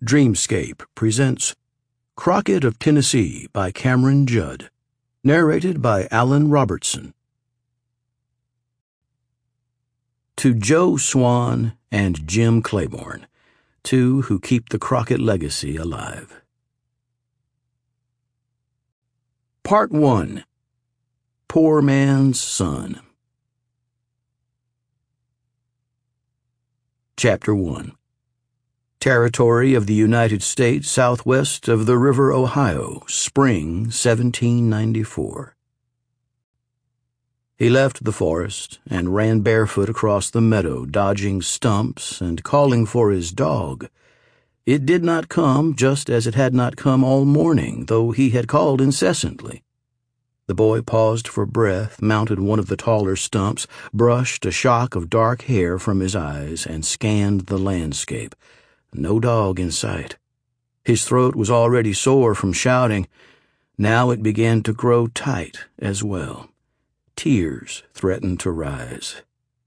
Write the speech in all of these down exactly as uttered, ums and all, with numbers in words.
Dreamscape presents Crockett of Tennessee by Cameron Judd, narrated by Alan Robertson. To Joe Swan and Jim Claiborne, two who keep the Crockett legacy alive. Part one. Poor Man's Son. Chapter one. Territory of the United States southwest of the River Ohio, spring seventeen ninety-four. He left the forest and ran barefoot across the meadow, dodging stumps and calling for his dog. It did not come, just as it had not come all morning, though he had called incessantly. The boy paused for breath, mounted one of the taller stumps, brushed a shock of dark hair from his eyes, and scanned the landscape. No dog in sight. His throat was already sore from shouting. Now it began to grow tight as well. Tears threatened to rise.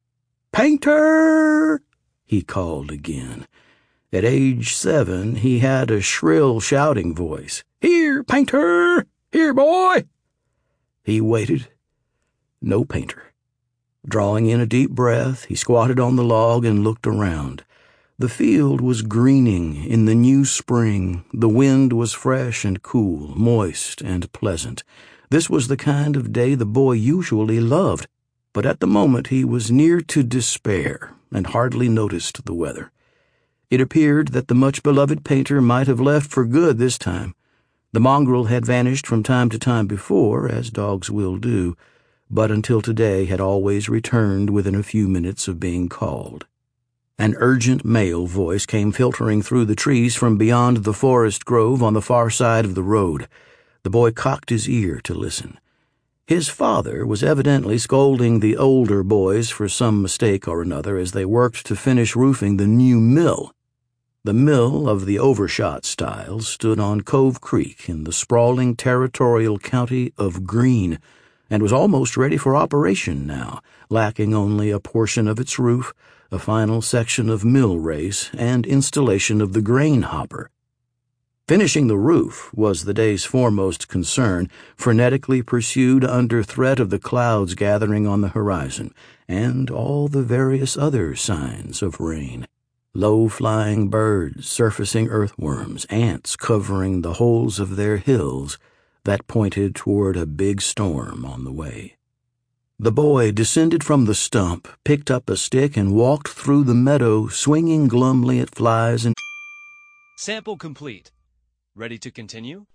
"Painter!" he called again. At age seven, he had a shrill shouting voice. "Here, Painter! Here, boy!" He waited. No Painter. Drawing in a deep breath, he squatted on the log and looked around. The field was greening in the new spring. The wind was fresh and cool, moist and pleasant. This was the kind of day the boy usually loved, but at the moment he was near to despair and hardly noticed the weather. It appeared that the much-beloved Painter might have left for good this time. The mongrel had vanished from time to time before, as dogs will do, but until today had always returned within a few minutes of being called. An urgent male voice came filtering through the trees from beyond the forest grove on the far side of the road. The boy cocked his ear to listen. His father was evidently scolding the older boys for some mistake or another as they worked to finish roofing the new mill. The mill of the Overshot style stood on Cove Creek in the sprawling territorial county of Greene and was almost ready for operation now, lacking only a portion of its roof, a final section of mill race, and installation of the grain hopper. Finishing the roof was the day's foremost concern, frenetically pursued under threat of the clouds gathering on the horizon, and all the various other signs of rain. Low-flying birds, surfacing earthworms, ants covering the holes of their hills that pointed toward a big storm on the way. The boy descended from the stump, picked up a stick, and walked through the meadow, swinging glumly at flies and... Sample complete. Ready to continue?